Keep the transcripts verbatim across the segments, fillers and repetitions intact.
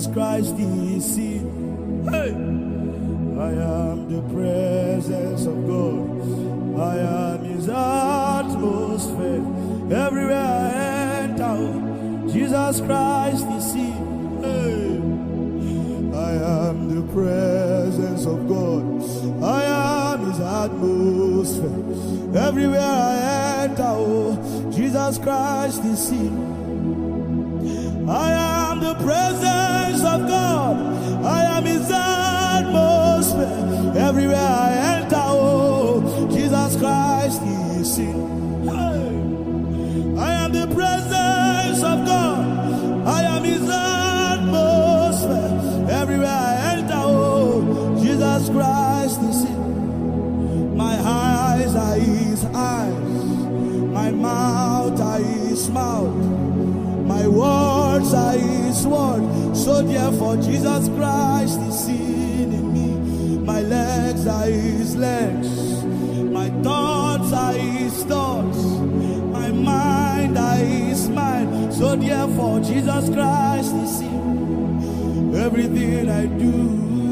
Jesus Christ is seen. Hey! I am the presence of God. I am His atmosphere. Everywhere I enter, Jesus Christ is seen. Hey! I am the presence of God. I am His atmosphere. Everywhere I enter, Jesus Christ is seen. I am the presence of God. I am His atmosphere. Everywhere I enter, oh, Jesus Christ is seen. Hey. I am the presence of God. I am His atmosphere. Everywhere I enter, oh, Jesus Christ is seen. My eyes are His eyes. My mouth are His mouth. My words are His word. So therefore Jesus Christ is seen in me. My legs are His legs. My thoughts are His thoughts. My mind are His mind. So therefore Jesus Christ is seen. Everything I do,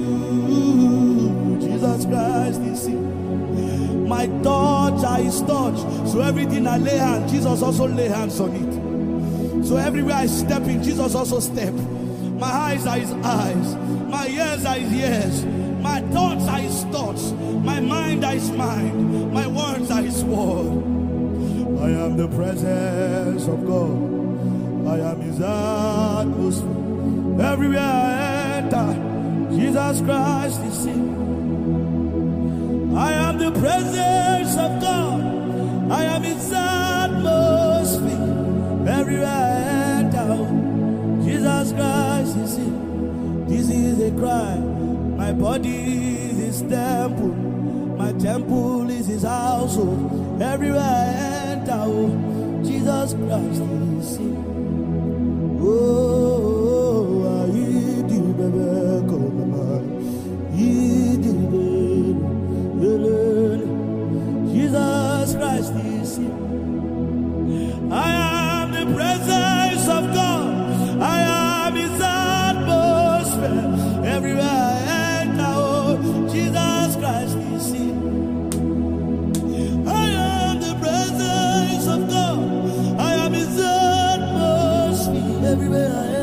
Jesus Christ is seen. My thoughts are His thoughts. So everything I lay hands, Jesus also lay hands on it. So everywhere I step in, Jesus also step. My eyes are His eyes. My ears are His ears. My thoughts are His thoughts. My mind are His mind. My words are His word. I am the presence of God. I am His atmosphere. Everywhere I enter, Jesus Christ is seen. I am the presence of God. I am His atmosphere. Everywhere I enter, Jesus Christ is seen. This is a cry. My body is His temple. My temple is His household. Everywhere I enter, Jesus Christ is seen. Oh, I eat the baby, come on. Eat the baby. Jesus Christ is seen. I am the presence of God. I am His atmosphere. Everywhere I enter, oh, Jesus Christ is seen. I am the presence of God. I am His atmosphere. Everywhere I